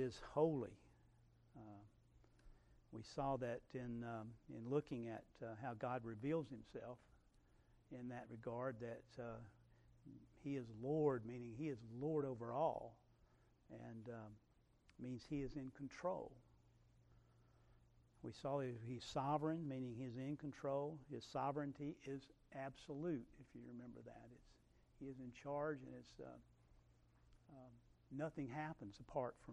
is holy. We saw that in looking at how God reveals himself in that regard, that he is Lord, meaning he is Lord over all, and means he is in control. We saw he's sovereign, meaning he's in control. His sovereignty is absolute, if you remember that. He is in charge, and it's nothing happens apart from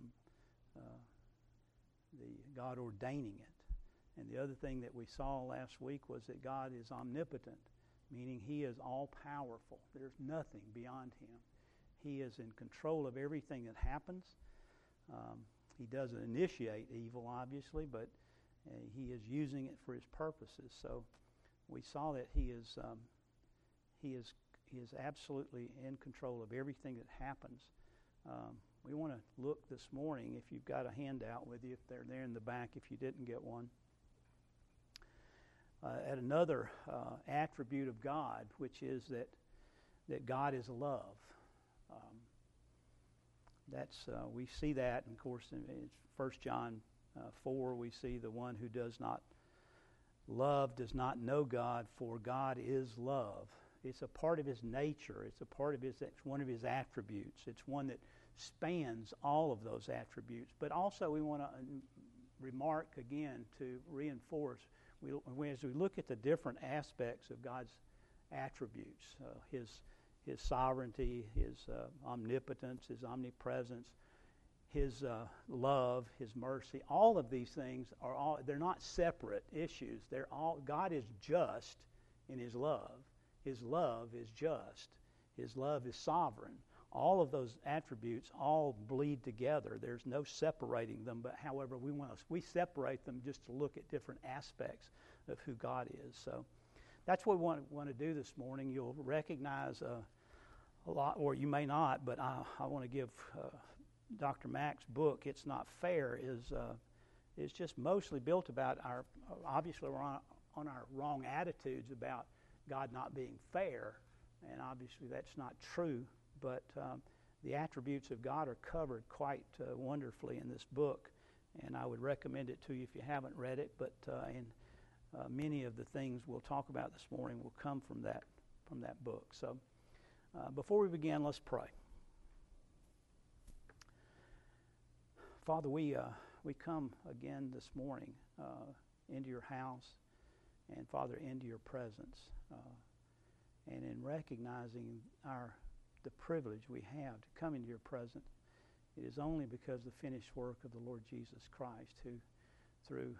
the God ordaining it. And the other thing that we saw last week was that God is omnipotent, meaning he is all-powerful. There's nothing beyond him. He is in control of everything that happens. He doesn't initiate evil, obviously, but he is using it for his purposes. So we saw that he is absolutely in control of everything that happens. We want to look this morning, if you've got a handout with you, if they're there in the back, if you didn't get one, at another attribute of God, which is that God is love. We see that, and of course, in 1 John 4, we see the one who does not love does not know God, for God is love. It's a part of his nature. It's one of his attributes. It's one that spans all of those attributes. But also we want to remark again to reinforce, as we look at the different aspects of God's attributes, his sovereignty, his omnipotence, his omnipresence, his love, his mercy, all of these things they're not separate issues. God is just in his love. His love is just. His love is sovereign. All of those attributes all bleed together. There's no separating them, but however, we separate them just to look at different aspects of who God is. So that's what we want to do this morning. You'll recognize a lot, or you may not, but I want to give Dr. Mack's book, It's Not Fair, is just mostly built about obviously we're on our wrong attitudes about God not being fair, and obviously that's not true, but the attributes of God are covered quite wonderfully in this book, and I would recommend it to you if you haven't read it, but many of the things we'll talk about this morning will come from that book. So before we begin, let's pray. Father, we come again this morning into your house, and Father, into your presence, and in recognizing the privilege we have to come into your presence, it is only because of the finished work of the Lord Jesus Christ, who, through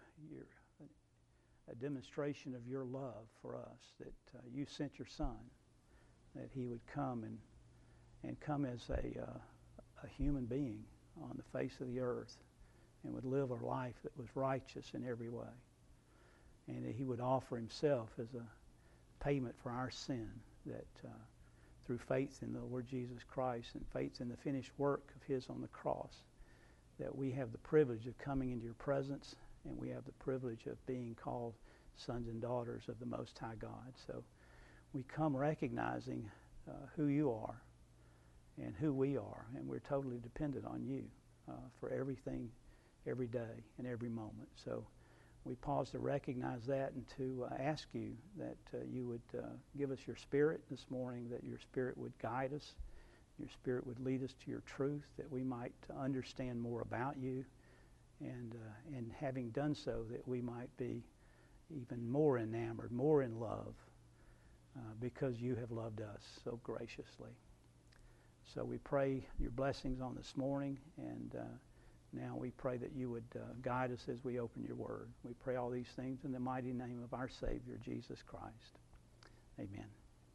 a demonstration of your love for us, that you sent your Son, that he would come and come as a human being on the face of the earth, and would live a life that was righteous in every way, and that he would offer himself as a payment for our sin, that through faith in the Lord Jesus Christ and faith in the finished work of his on the cross, that we have the privilege of coming into your presence, and we have the privilege of being called sons and daughters of the Most High God. So we come recognizing who you are and who we are, and we're totally dependent on you for everything, every day and every moment. So we pause to recognize that and to ask you that you would give us your Spirit this morning, that your Spirit would guide us, your Spirit would lead us to your truth, that we might understand more about you, and having done so, that we might be even more enamored, more in love, because you have loved us so graciously. So we pray your blessings on this morning, and now we pray that you would guide us as we open your word. We pray all these things in the mighty name of our Savior, Jesus Christ. Amen.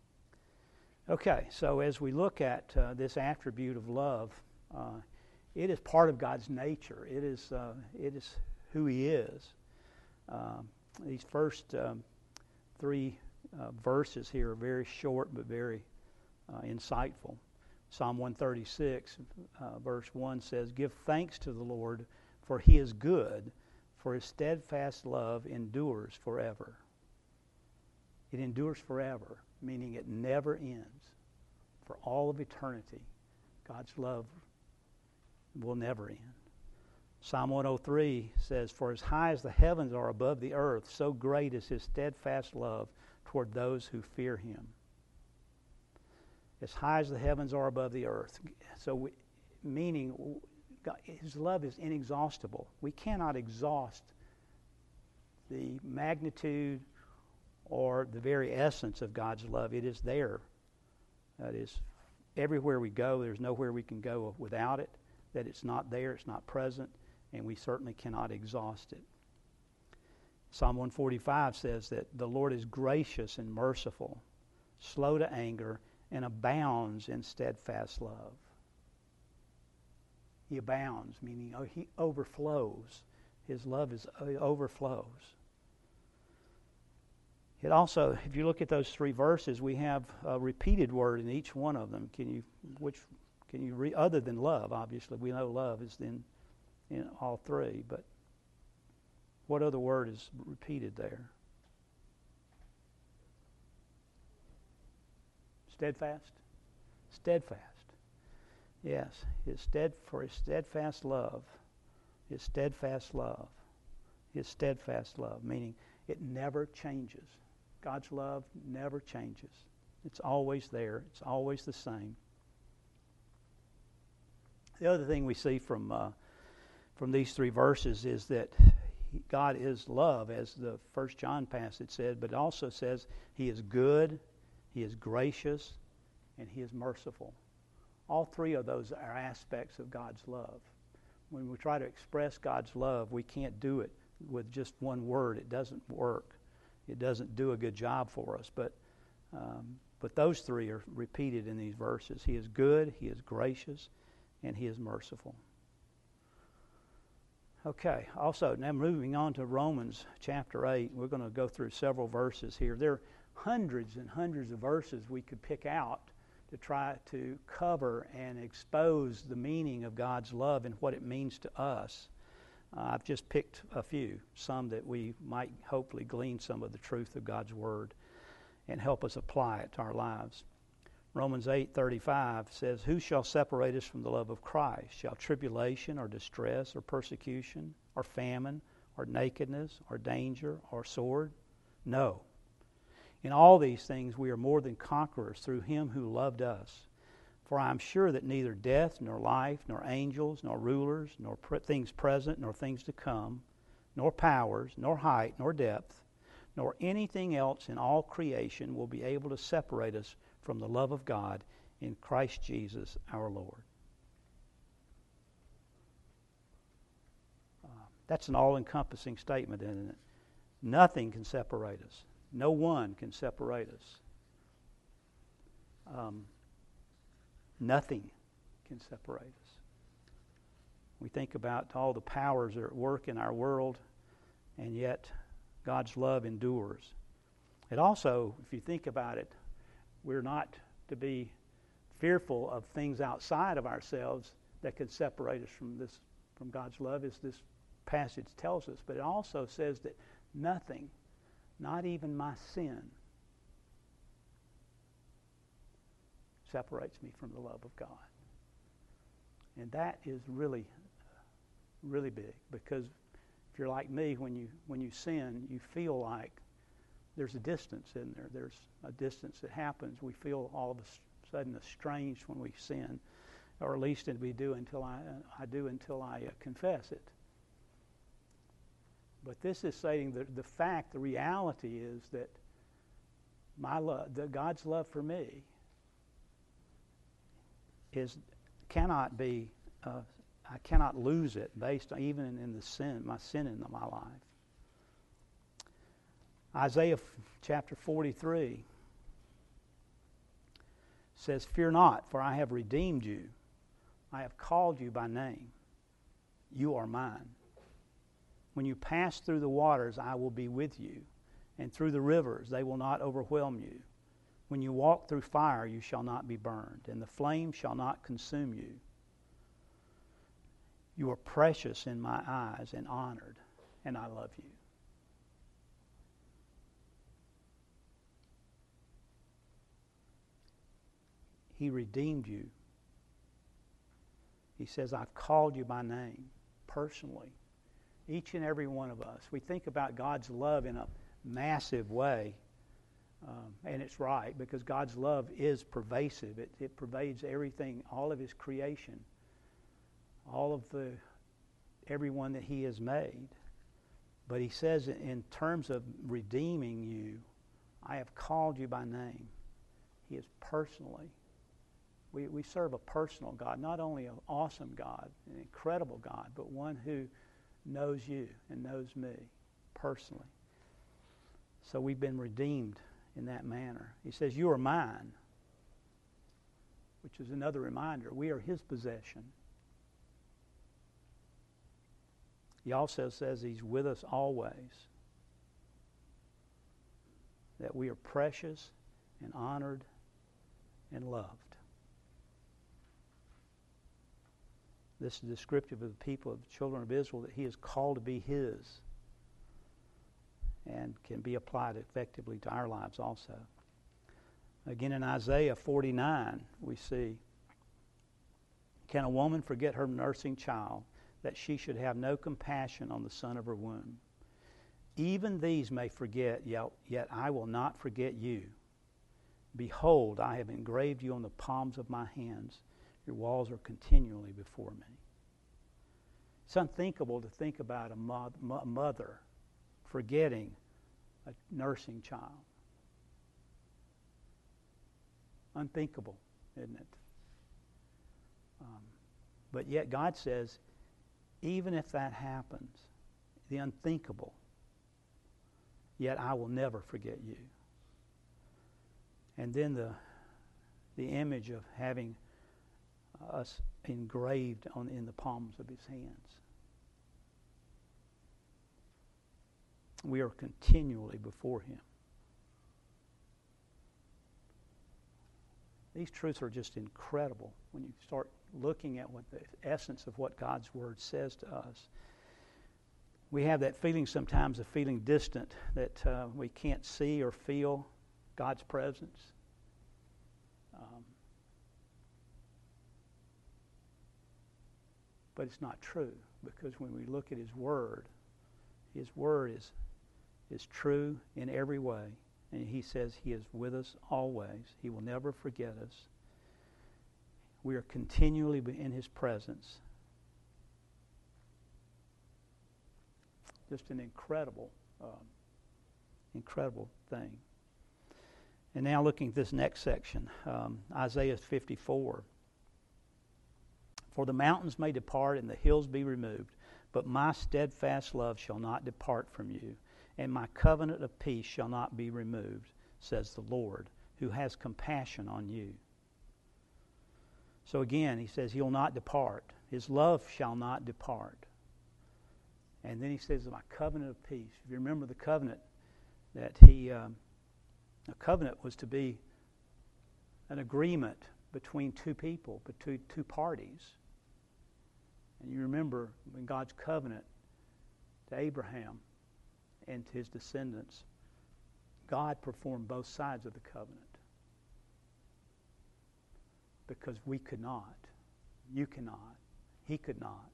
Okay, so as we look at this attribute of love, it is part of God's nature. It is who he is. These first three verses here are very short but very insightful. Psalm 136, verse 1 says, "Give thanks to the Lord, for he is good, for his steadfast love endures forever." It endures forever, meaning it never ends. For all of eternity, God's love will never end. Psalm 103 says, "For as high as the heavens are above the earth, so great is his steadfast love toward those who fear him." As high as the heavens are above the earth. So, meaning his love is inexhaustible. We cannot exhaust the magnitude or the very essence of God's love. It is there. That is, everywhere we go, there's nowhere we can go without it. That it's not there, it's not present, and we certainly cannot exhaust it. Psalm 145 says that the Lord is gracious and merciful, slow to anger, and abounds in steadfast love. He abounds, meaning he overflows. His love overflows. It also, if you look at those three verses, we have a repeated word in each one of them. Can you read, other than love, obviously. We know love is in all three, but what other word is repeated there? Steadfast? Steadfast. Yes, for his steadfast love, his steadfast love, his steadfast love, meaning it never changes. God's love never changes. It's always there. It's always the same. The other thing we see from these three verses is that God is love, as the 1 John passage said, but it also says he is good, he is gracious, and he is merciful. All three of those are aspects of God's love. When we try to express God's love, we can't do it with just one word. It doesn't work. It doesn't do a good job for us. But those three are repeated in these verses. He is good, he is gracious, and he is merciful. Okay, also, now moving on to Romans chapter 8, we're going to go through several verses here. There are hundreds and hundreds of verses we could pick out to try to cover and expose the meaning of God's love and what it means to us. I've just picked a few, some that we might hopefully glean some of the truth of God's Word and help us apply it to our lives. Romans 8:35 says, "Who shall separate us from the love of Christ? Shall tribulation or distress or persecution or famine or nakedness or danger or sword? No. In all these things we are more than conquerors through him who loved us. For I am sure that neither death, nor life, nor angels, nor rulers, nor things present, nor things to come, nor powers, nor height, nor depth, nor anything else in all creation will be able to separate us from the love of God in Christ Jesus our Lord." That's an all-encompassing statement, isn't it? Nothing can separate us. No one can separate us. Nothing can separate us. We think about all the powers that are at work in our world, and yet God's love endures. It also, if you think about it, we're not to be fearful of things outside of ourselves that could separate us from God's love, as this passage tells us. But it also says that nothing, not even my sin, separates me from the love of God. And that is really, really big, because if you're like me, when you sin, you feel like there's a distance in there. There's a distance that happens. We feel all of a sudden estranged when we sin, or at least we do until I confess it. But this is saying that the reality is that God's love for me cannot be. I cannot lose it based on, even in my sin in my life. Isaiah chapter 43 says, "Fear not, for I have redeemed you. I have called you by name. You are mine. When you pass through the waters, I will be with you, and through the rivers, they will not overwhelm you. When you walk through fire, you shall not be burned, and the flame shall not consume you. You are precious in my eyes and honored, and I love you." He redeemed you. He says, "I've called you by name." personally. Each and every one of us. We think about God's love in a massive way, and it's right, because God's love is pervasive. It pervades everything, all of His creation, all of everyone that He has made. But He says in terms of redeeming you, I have called you by name. He is personally. We serve a personal God, not only an awesome God, an incredible God, but one who knows you and knows me personally. So we've been redeemed in that manner. He says, you are mine, which is another reminder. We are His possession. He also says He's with us always, that we are precious and honored and loved. This is descriptive of the people of the children of Israel, that He is called to be His, and can be applied effectively to our lives also. Again, in Isaiah 49, we see, can a woman forget her nursing child, that she should have no compassion on the son of her womb? Even these may forget, yet I will not forget you. Behold, I have engraved you on the palms of my hands. Your walls are continually before me. It's unthinkable to think about a mother forgetting a nursing child. Unthinkable, isn't it? But yet God says, even if that happens, the unthinkable, yet I will never forget you. And then the image of having us engraved in the palms of His hands. We are continually before Him. These truths are just incredible when you start looking at what the essence of what God's Word says to us. We have that feeling sometimes of feeling distant, that we can't see or feel God's presence. But it's not true, because when we look at His Word is true in every way. And He says He is with us always. He will never forget us. We are continually in His presence. Just an incredible thing. And now looking at this next section, Isaiah 54. For the mountains may depart and the hills be removed, but my steadfast love shall not depart from you, and my covenant of peace shall not be removed, says the Lord, who has compassion on you. So again, He says He'll not depart. His love shall not depart. And then He says, my covenant of peace. If you remember the covenant, that a covenant was to be an agreement between two people, between two parties. And you remember when God's covenant to Abraham and to his descendants, God performed both sides of the covenant. Because we could not. You cannot. He could not.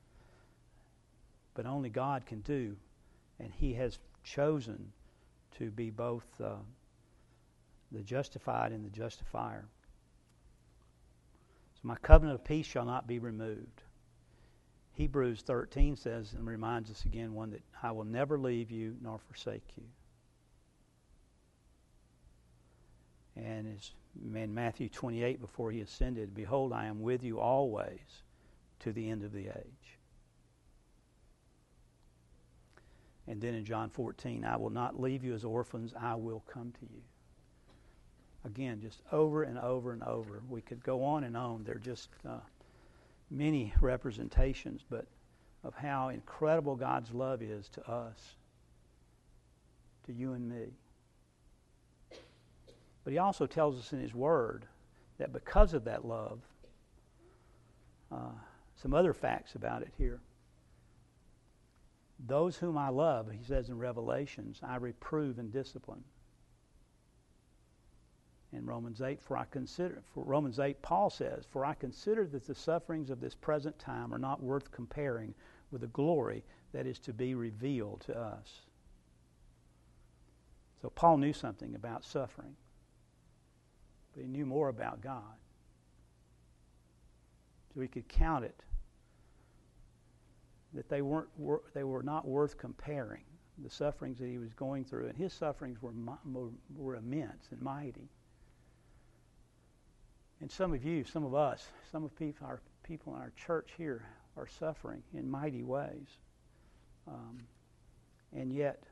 But only God can do. And He has chosen to be both the justified and the justifier. So my covenant of peace shall not be removed. Hebrews 13 says, and reminds us again, one that I will never leave you nor forsake you. And as in Matthew 28, before He ascended, behold, I am with you always to the end of the age. And then in John 14, I will not leave you as orphans, I will come to you. Again, just over and over and over. We could go on and on. They're just many representations, but of how incredible God's love is to us, to you and me. But He also tells us in His Word that because of that love, some other facts about it here. Those whom I love, He says in Revelations, I reprove and discipline. In Romans 8, Romans 8, Paul says, for I consider that the sufferings of this present time are not worth comparing with the glory that is to be revealed to us. So Paul knew something about suffering, but he knew more about God. So he could count it, that they were not worth comparing, the sufferings that he was going through. And his sufferings were immense and mighty. And some of us, our people in our church here are suffering in mighty ways. And yet,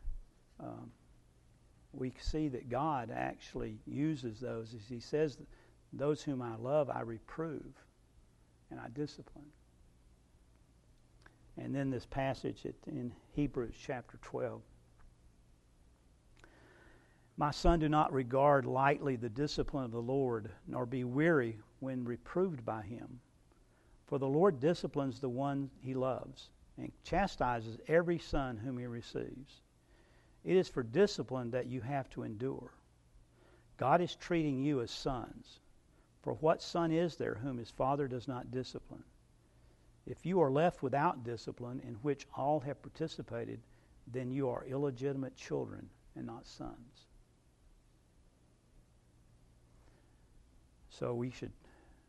we see that God actually uses those. As he says, those whom I love, I reprove and I discipline. And then this passage in Hebrews chapter 12. My son, do not regard lightly the discipline of the Lord, nor be weary when reproved by him. For the Lord disciplines the one he loves, and chastises every son whom he receives. It is for discipline that you have to endure. God is treating you as sons. For what son is there whom his father does not discipline? If you are left without discipline in which all have participated, then you are illegitimate children and not sons. So we should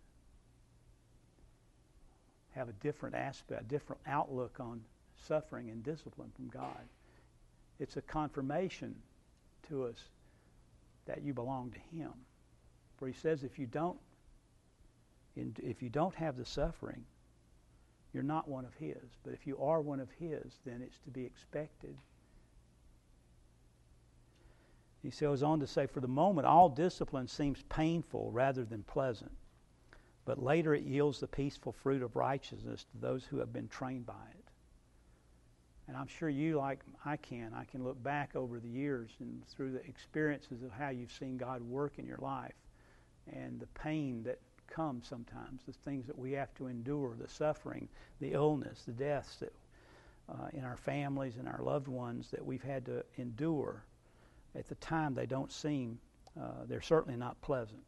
have a different aspect, a different outlook on suffering and discipline from God. It's a confirmation to us that you belong to Him. For He says if you don't have the suffering, you're not one of His. But if you are one of His, then it's to be expected. He goes on to say, for the moment, all discipline seems painful rather than pleasant. But later it yields the peaceful fruit of righteousness to those who have been trained by it. And I'm sure you, like I can look back over the years and through the experiences of how you've seen God work in your life and the pain that comes sometimes, the things that we have to endure, the suffering, the illness, the deaths that in our families and our loved ones that we've had to endure. At the time, they don't seem, they're certainly not pleasant.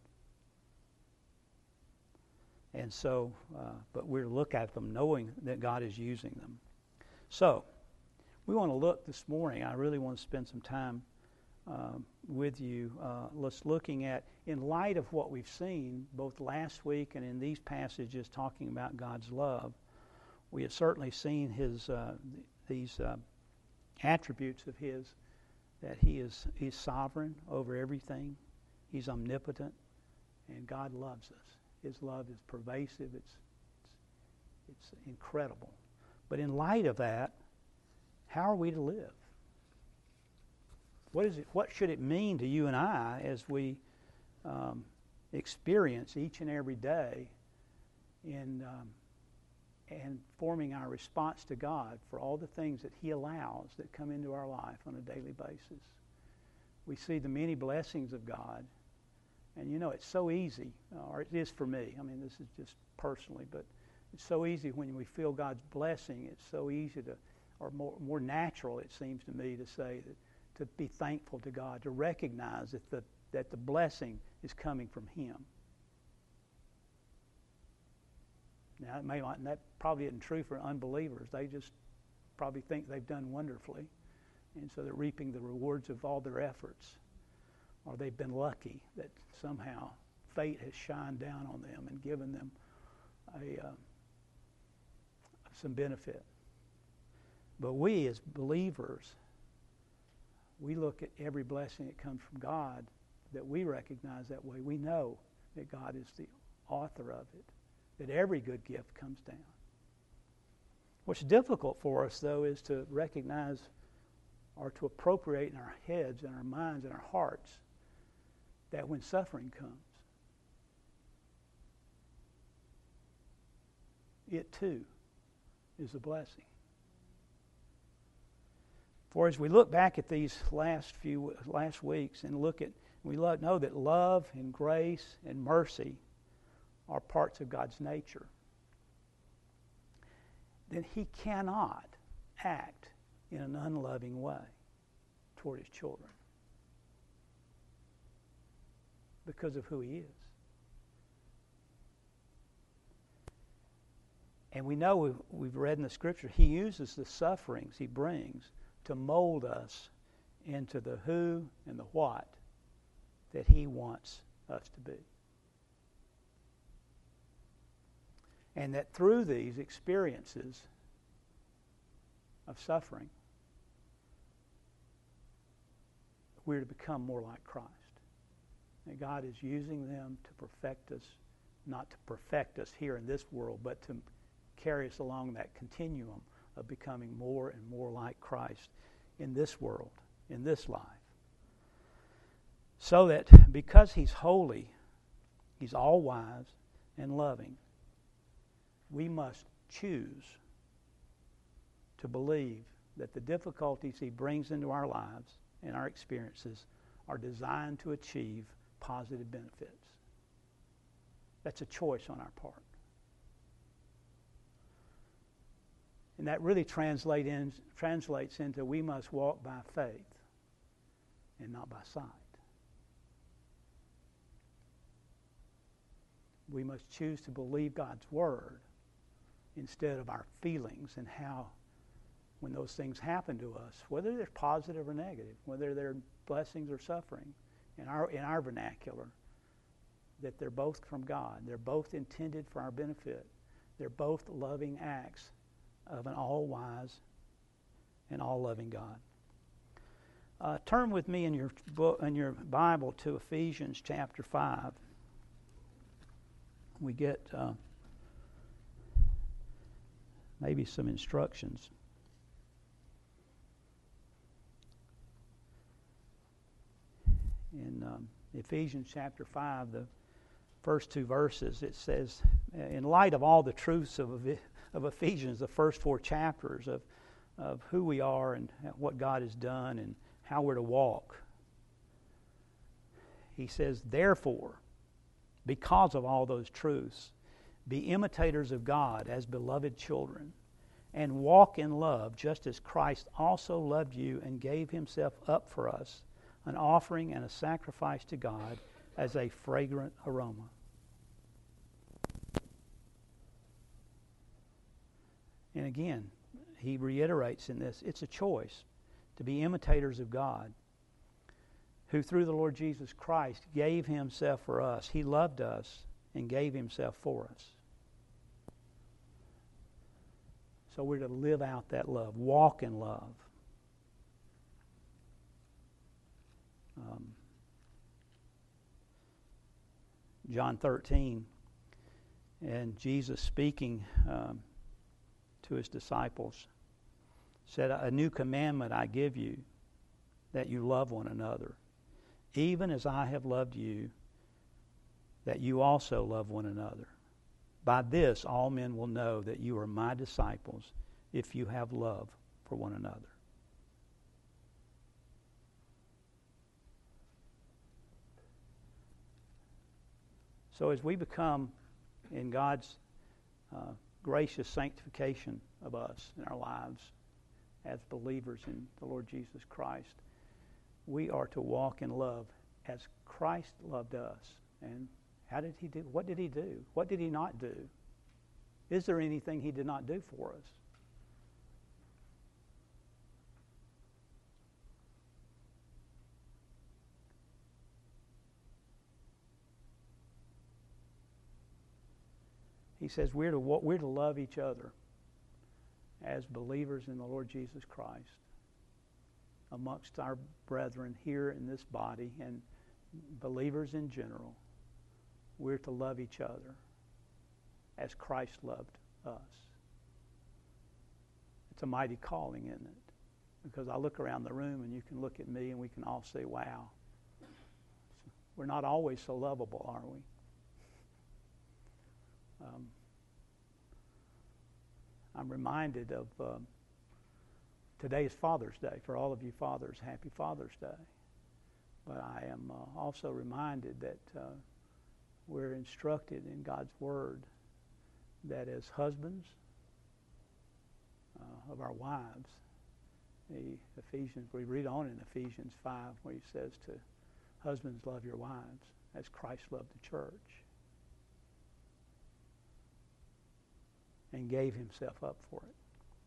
And so, but we look at them knowing that God is using them. So, we want to look this morning, I really want to spend some time with you. Let's looking at, in light of what we've seen, both last week and in these passages talking about God's love, we have certainly seen these attributes of His, that He's sovereign over everything. He's omnipotent, and God loves us. His love is pervasive. It's incredible. But in light of that, how are we to live? What should it mean to you and I as we experience each and every day in and forming our response to God for all the things that He allows that come into our life on a daily basis? We see the many blessings of God, and you know it's so easy, or it is for me. I mean, this is just personally, but it's so easy when we feel God's blessing. It's so easy to, or more natural, it seems to me, to say that, to be thankful to God, to recognize that the blessing is coming from Him. Now, that probably isn't true for unbelievers. They just probably think they've done wonderfully, and so they're reaping the rewards of all their efforts. Or they've been lucky that somehow fate has shined down on them and given them some benefit. But we as believers, we look at every blessing that comes from God, that we recognize that way. We know that God is the author of it, that every good gift comes down. What's difficult for us, though, is to recognize or to appropriate in our heads and our minds and our hearts that when suffering comes, it too is a blessing. For as we look back at these last weeks and we know that love and grace and mercy are parts of God's nature, then He cannot act in an unloving way toward His children because of who He is. And we know we've read in the Scripture, He uses the sufferings He brings to mold us into the who and the what that He wants us to be. And that through these experiences of suffering, we're to become more like Christ. And God is using them to perfect us, not to perfect us here in this world, but to carry us along that continuum of becoming more and more like Christ in this world, in this life. So that because He's holy, He's all-wise and loving, we must choose to believe that the difficulties He brings into our lives and our experiences are designed to achieve positive benefits. That's a choice on our part. And that really translates into we must walk by faith and not by sight. We must choose to believe God's Word instead of our feelings and how, when those things happen to us, whether they're positive or negative, whether they're blessings or suffering, in our vernacular, that they're both from God. They're both intended for our benefit. They're both loving acts of an all-wise and all-loving God. Turn with me in your Bible to Ephesians chapter 5. We get maybe some instructions. In Ephesians chapter 5, the first two verses, it says, in light of all the truths of Ephesians, the first 4 chapters of who we are and what God has done and how we're to walk, he says, therefore, because of all those truths, be imitators of God as beloved children, and walk in love just as Christ also loved you and gave Himself up for us, an offering and a sacrifice to God as a fragrant aroma. And again, he reiterates in this, it's a choice to be imitators of God, who through the Lord Jesus Christ gave Himself for us. He loved us and gave Himself for us. So we're to live out that love, walk in love. John 13, and Jesus speaking to His disciples said, a new commandment I give you, that you love one another, even as I have loved you, that you also love one another. By this all men will know that you are my disciples, if you have love for one another. So as we become, in God's gracious sanctification of us in our lives as believers in the Lord Jesus Christ, we are to walk in love as Christ loved us. And how did He do? What did He do? What did He not do? Is there anything He did not do for us? He says we're to love each other as believers in the Lord Jesus Christ amongst our brethren here in this body and believers in general. We're to love each other as Christ loved us. It's a mighty calling, isn't it? Because I look around the room and you can look at me and we can all say, wow, we're not always so lovable, are we? I'm reminded of today's Father's Day. For all of you fathers, happy Father's Day. But I am also reminded that we're instructed in God's Word that as husbands of our wives, we read on in Ephesians 5 where he says to husbands, love your wives as Christ loved the church. and gave himself up for it.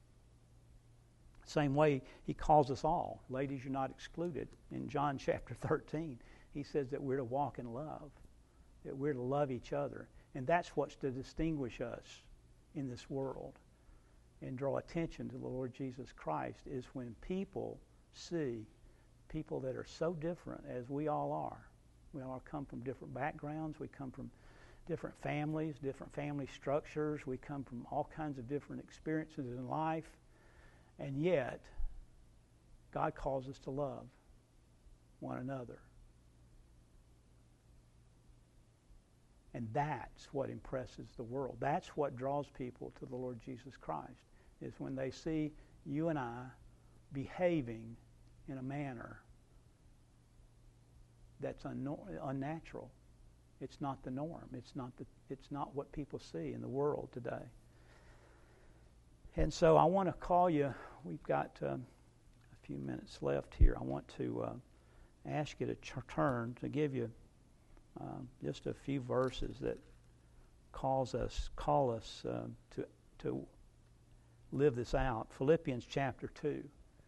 Same way he calls us all. Ladies, you're not excluded. In John chapter 13, he says that we're to walk in love, that we're to love each other. And that's what's to distinguish us in this world and draw attention to the Lord Jesus Christ, is when people see people that are so different as we all are. We all come from different backgrounds. We come from different families, different family structures. We come from all kinds of different experiences in life. And yet, God calls us to love one another. And that's what impresses the world. That's what draws people to the Lord Jesus Christ, is when they see you and I behaving in a manner that's unnatural. It's not the norm. It's not what people see in the world today. And so I want to call you. We've got a few minutes left here. I want to ask you to turn to give you just a few verses that call us to live this out. Philippians chapter 2.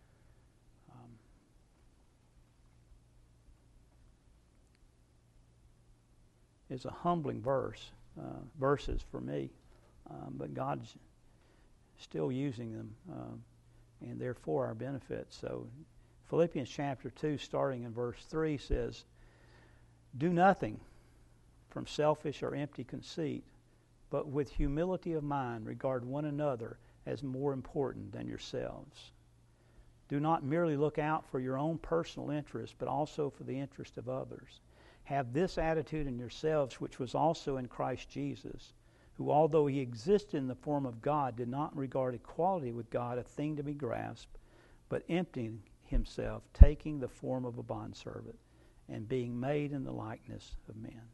Is a humbling verses for me, but God's still using them, and they're for our benefit. So Philippians chapter 2, starting in verse 3, says, "Do nothing from selfish or empty conceit, but with humility of mind regard one another as more important than yourselves. Do not merely look out for your own personal interest, but also for the interest of others. Have this attitude in yourselves, which was also in Christ Jesus, who, although he existed in the form of God, did not regard equality with God a thing to be grasped, but emptying himself, taking the form of a bondservant, and being made in the likeness of men."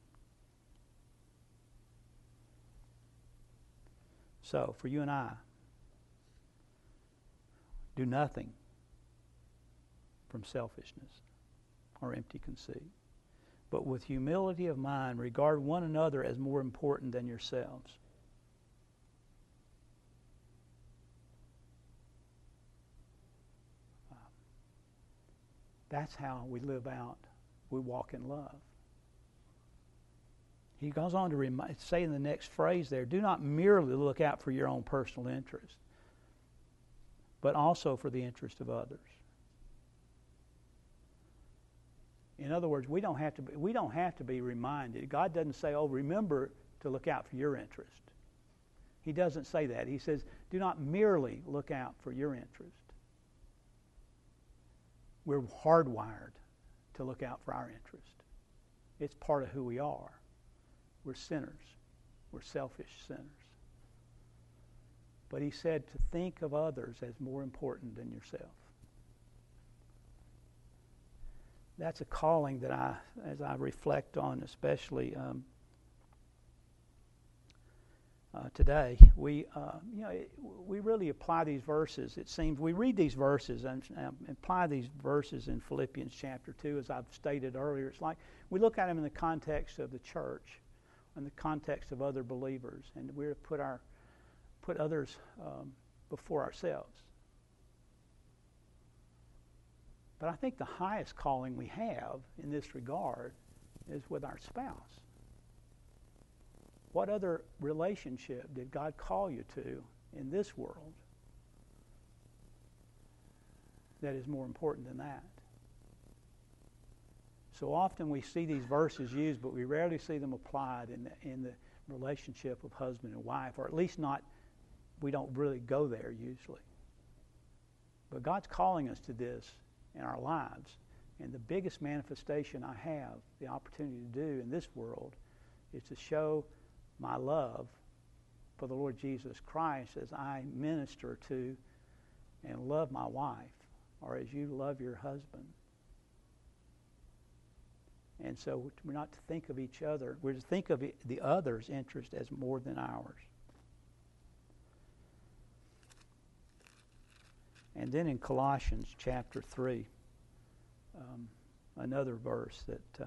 So, for you and I, do nothing from selfishness or empty conceit, but with humility of mind regard one another as more important than yourselves. That's how we live out. We walk in love. He goes on to say in the next phrase there, do not merely look out for your own personal interest, but also for the interest of others. In other words, we don't have to be reminded. God doesn't say, "Oh, remember to look out for your interest." He doesn't say that. He says, "Do not merely look out for your interest." We're hardwired to look out for our interest. It's part of who we are. We're sinners. We're selfish sinners. But he said to think of others as more important than yourself. That's a calling that as I reflect on, especially today, we really apply these verses. It seems we read these verses and apply these verses in Philippians chapter 2, as I've stated earlier. It's like we look at them in the context of the church, in the context of other believers, and we're to put others before ourselves. But I think the highest calling we have in this regard is with our spouse. What other relationship did God call you to in this world that is more important than that? So often we see these verses used, but we rarely see them applied in the relationship of husband and wife, or at least not, we don't really go there usually. But God's calling us to this in our lives. And the biggest manifestation I have the opportunity to do in this world is to show my love for the Lord Jesus Christ as I minister to and love my wife, or as you love your husband. And so we're not to think of each other, we're to think of the other's interest as more than ours. And then in Colossians chapter 3, another verse that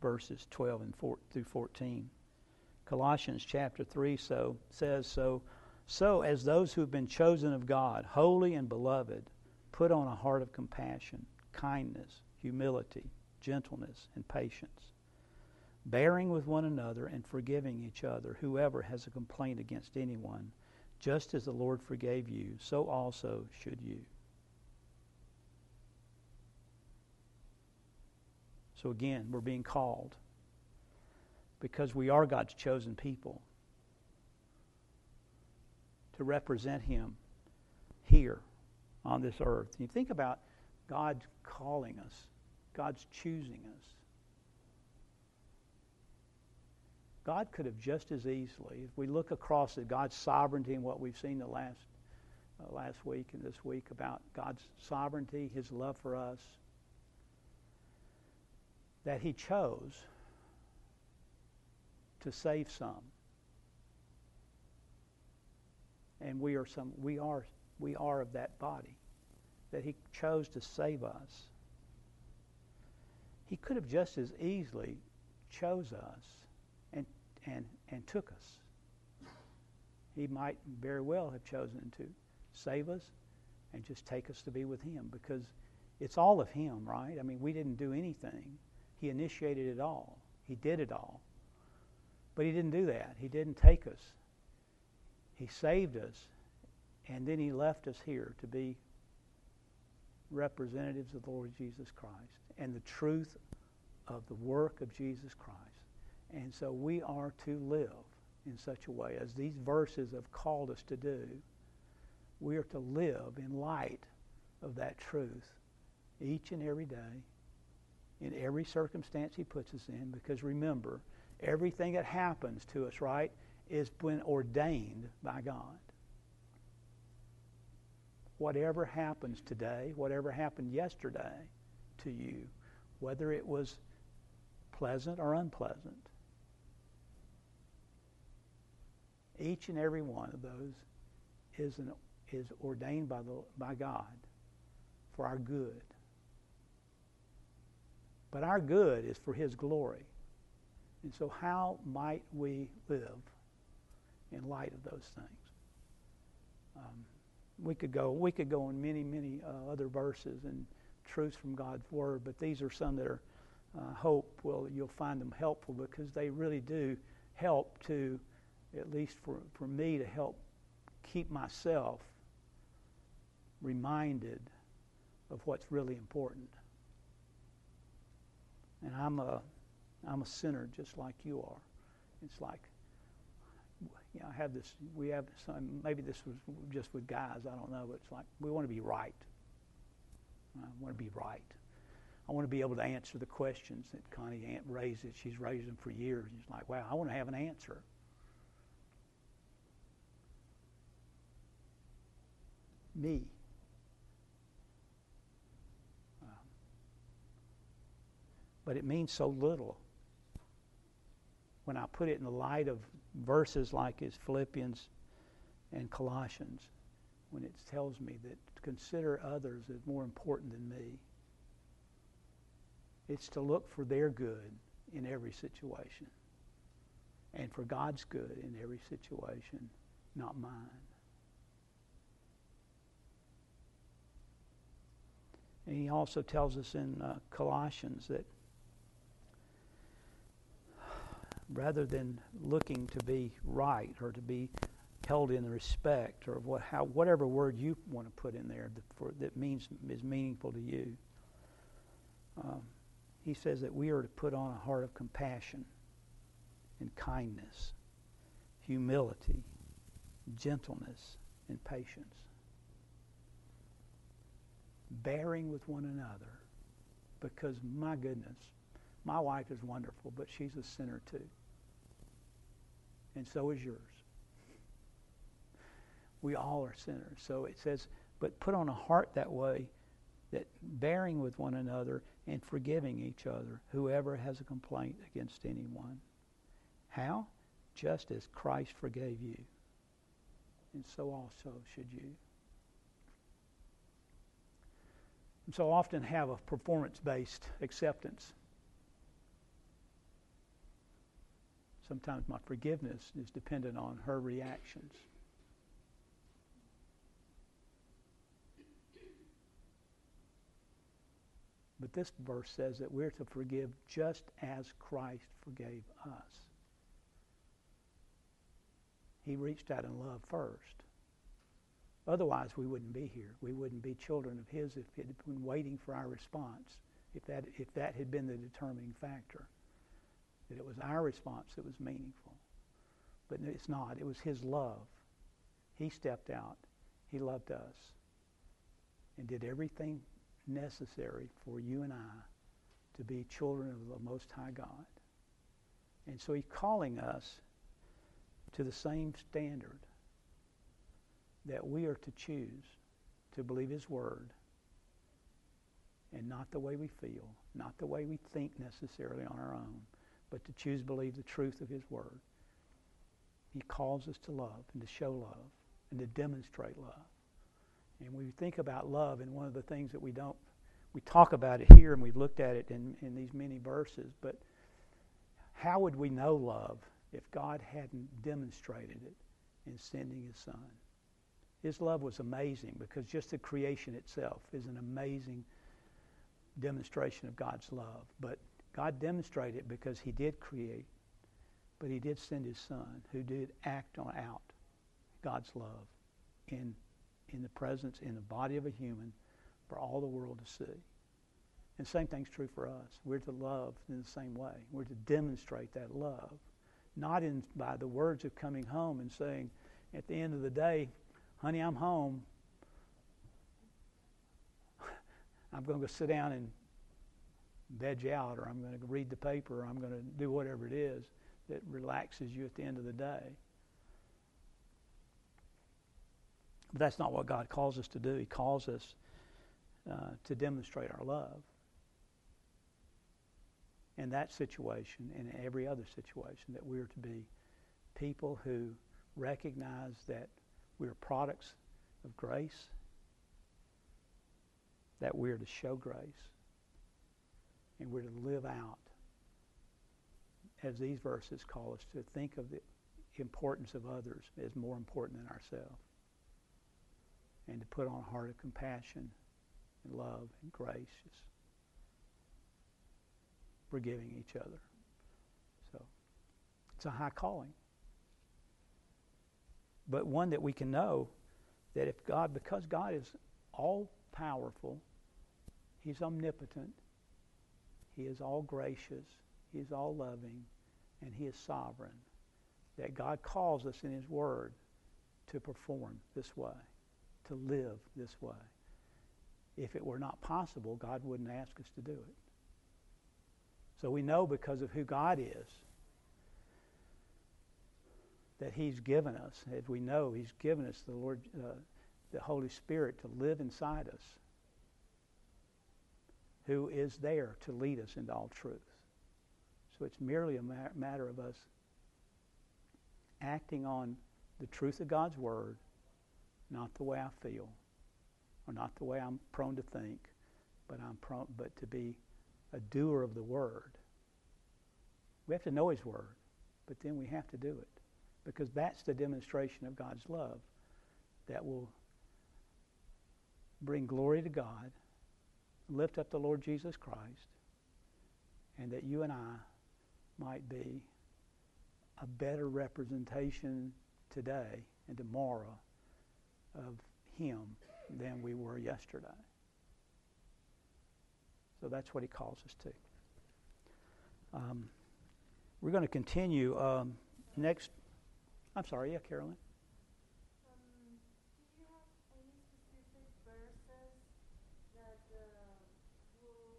verses 12 and 4 through 14. Colossians chapter 3 says, So as those who have been chosen of God, holy and beloved, put on a heart of compassion, kindness, humility, gentleness, and patience, bearing with one another and forgiving each other, whoever has a complaint against anyone, just as the Lord forgave you, so also should you. So again, we're being called because we are God's chosen people to represent Him here on this earth. And you think about God calling us, God's choosing us. God could have just as easily, if we look across at God's sovereignty and what we've seen the last week and this week about God's sovereignty, His love for us, that He chose to save some. And we are of that body, that He chose to save us. He could have just as easily chose us and took us. He might very well have chosen to save us and just take us to be with Him, because it's all of Him, right? I mean, we didn't do anything. He initiated it all. He did it all. But He didn't do that. He didn't take us. He saved us, and then He left us here to be representatives of the Lord Jesus Christ and the truth of the work of Jesus Christ. And so we are to live in such a way, as these verses have called us to do. We are to live in light of that truth each and every day, in every circumstance He puts us in, because remember, everything that happens to us, right, is been ordained by God. Whatever happens today, whatever happened yesterday to you, whether it was pleasant or unpleasant, each and every one of those is ordained by God for our good. But our good is for His glory. And so how might we live in light of those things? We could go in many other verses and truths from God's Word, but these are some that are you'll find them helpful, because they really do help to, at least for me, to help keep myself reminded of what's really important. And I'm a sinner just like you are. It's like, I have this. We have some. Maybe this was just with guys. I don't know. But it's like we want to be right. I want to be right. I want to be able to answer the questions that Connie raises. She's raised them for years. It's like, wow, I want to have an answer. Me. But it means so little when I put it in the light of verses like is Philippians and Colossians, when it tells me that to consider others as more important than me. It's to look for their good in every situation, and for God's good in every situation, not mine. And he also tells us in Colossians that rather than looking to be right or to be held in respect, or whatever word you want to put in there that is meaningful to you, he says that we are to put on a heart of compassion and kindness, humility, gentleness, and patience, bearing with one another, because my goodness, my wife is wonderful, but she's a sinner too. And so is yours. We all are sinners. So it says, but put on a heart that way, that bearing with one another and forgiving each other, whoever has a complaint against anyone. How? Just as Christ forgave you, and so also should you. And so often have a performance-based acceptance. Sometimes my forgiveness is dependent on her reactions. But this verse says that we're to forgive just as Christ forgave us. He reached out in love first. Otherwise, we wouldn't be here. We wouldn't be children of His if it had been waiting for our response, if that had been the determining factor, that it was our response that was meaningful. But it's not. It was His love. He stepped out. He loved us and did everything necessary for you and I to be children of the Most High God. And so He's calling us to the same standard, that we are to choose to believe His Word, and not the way we feel, not the way we think necessarily on our own, but to choose to believe the truth of His Word. He calls us to love and to show love and to demonstrate love. And we think about love, and one of the things that we talk about it here, and we've looked at it in these many verses, but how would we know love if God hadn't demonstrated it in sending His Son? His love was amazing, because just the creation itself is an amazing demonstration of God's love. But God demonstrated it because He did create, but He did send His Son, who did act out God's love in the presence, in the body of a human, for all the world to see. And the same thing's true for us. We're to love in the same way. We're to demonstrate that love, not by the words of coming home and saying, at the end of the day, honey, I'm home. I'm going to go sit down and veg out, or I'm going to read the paper, or I'm going to do whatever it is that relaxes you at the end of the day. But that's not what God calls us to do. He calls us to demonstrate our love in that situation and in every other situation, that we're to be people who recognize that we're products of grace, that we're to show grace, and we're to live out, as these verses call us, to think of the importance of others as more important than ourselves, and to put on a heart of compassion and love and grace, just forgiving each other. So it's a high calling, but one that we can know that because God is all powerful, He's omnipotent, He is all gracious, He is all loving, and He is sovereign, that God calls us in His Word to perform this way, to live this way. If it were not possible, God wouldn't ask us to do it. So we know, because of who God is, that He's given us, as we know, He's given us the Holy Spirit to live inside us, who is there to lead us into all truth. So it's merely a matter of us acting on the truth of God's Word, not the way I feel, or not the way I'm prone to think, but to be a doer of the Word. We have to know His Word, but then we have to do it, because that's the demonstration of God's love that will bring glory to God, lift up the Lord Jesus Christ, and that you and I might be a better representation today and tomorrow of Him than we were yesterday. So that's what He calls us to. We're going to continue next. I'm sorry, yeah, Carolyn. Do you have any specific verses that will,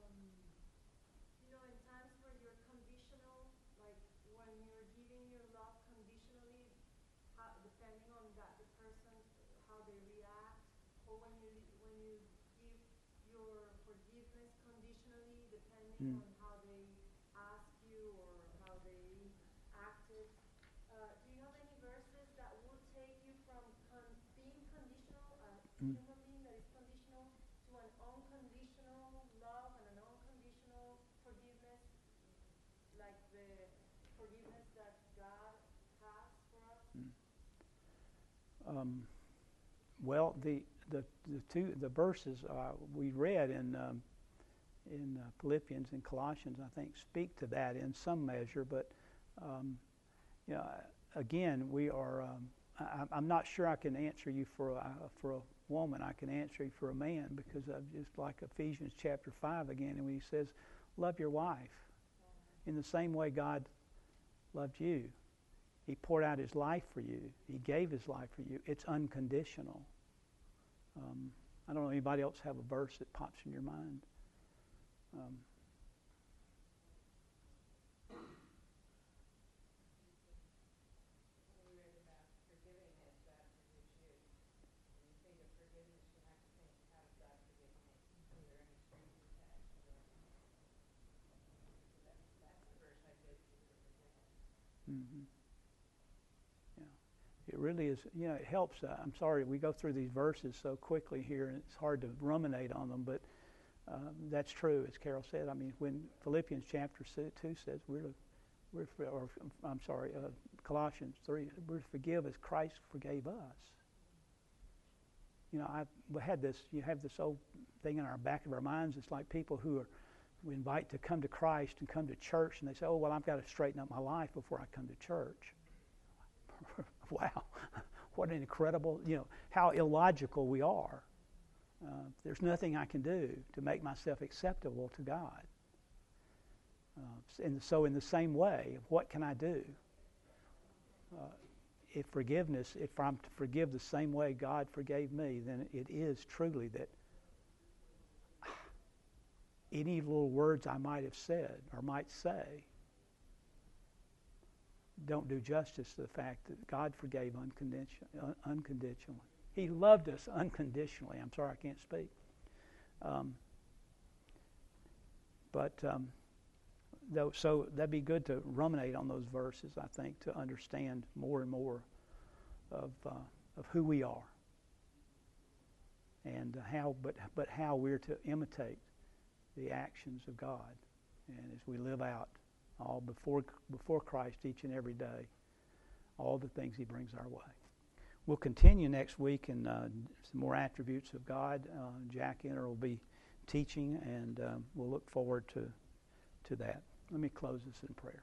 in times where you're conditional, like when you're giving your love conditionally, depending on the person, how they react, or when you give your forgiveness conditionally, depending on how they ask you or how they acted. Do you have any verses that would take you from being conditional, a human being that is conditional, to an unconditional love and an unconditional forgiveness, like the forgiveness Well, the verses we read in Philippians and Colossians, I think, speak to that in some measure. But you know, again, we are. I'm not sure I can answer you for a woman. I can answer you for a man, because of just like Ephesians chapter 5 again, and when he says, "Love your wife in the same way God loved you." He poured out his life for you. He gave his life for you. It's unconditional. I don't know, anybody else have a verse that pops in your mind? Mm-hmm. Yeah. It really is, you know, it helps. I'm sorry, we go through these verses so quickly here, and it's hard to ruminate on them, but that's true, as Carol said. I mean, when Philippians chapter 2 says Colossians 3, we're to forgive as Christ forgave us. You know, you have this old thing in our back of our minds. It's like people who we invite to come to Christ and come to church, and they say, "Oh, well, I've got to straighten up my life before I come to church." Wow, what an incredible, you know, how illogical we are. There's nothing I can do to make myself acceptable to God. And so in the same way, what can I do? If I'm to forgive the same way God forgave me, then it is truly that any little words I might have said or might say don't do justice to the fact that God forgave unconditionally. He loved us unconditionally. I'm sorry, I can't speak. So that'd be good to ruminate on those verses, I think, to understand more and more of who we are, and how we're to imitate the actions of God, and as we live out all before Christ each and every day, all the things He brings our way. We'll continue next week in some more attributes of God. Jack Inner will be teaching, and we'll look forward to that. Let me close this in prayer.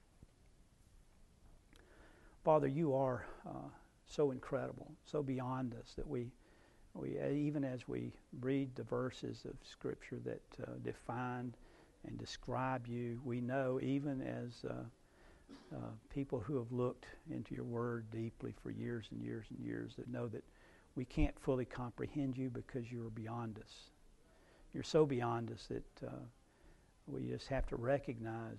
Father, you are so incredible, so beyond us, that we even as we read the verses of Scripture that define and describe you, we know, even as people who have looked into your Word deeply for years and years and years, that know that we can't fully comprehend you because you are beyond us. You're so beyond us that we just have to recognize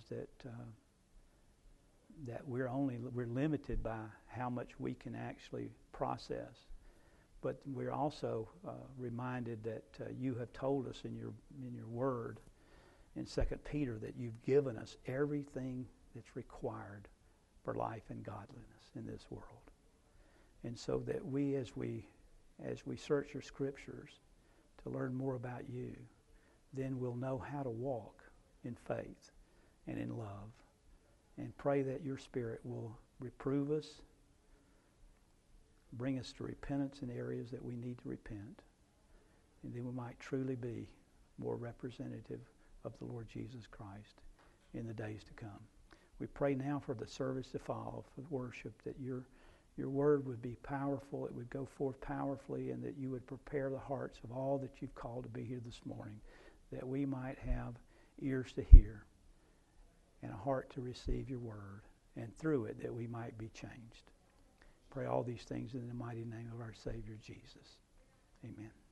that we're limited by how much we can actually process. But we're also reminded that you have told us in your Word in 2 Peter that you've given us everything that's required for life and godliness in this world. And so that we, as we search your Scriptures to learn more about you, then we'll know how to walk in faith and in love, and pray that your Spirit will reprove us, bring us to repentance in areas that we need to repent, and then we might truly be more representative of the Lord Jesus Christ in the days to come. We pray now for the service to follow, for worship, that your word would be powerful, it would go forth powerfully, and that you would prepare the hearts of all that you've called to be here this morning, that we might have ears to hear and a heart to receive your word, and through it that we might be changed. Pray all these things in the mighty name of our Savior Jesus. Amen.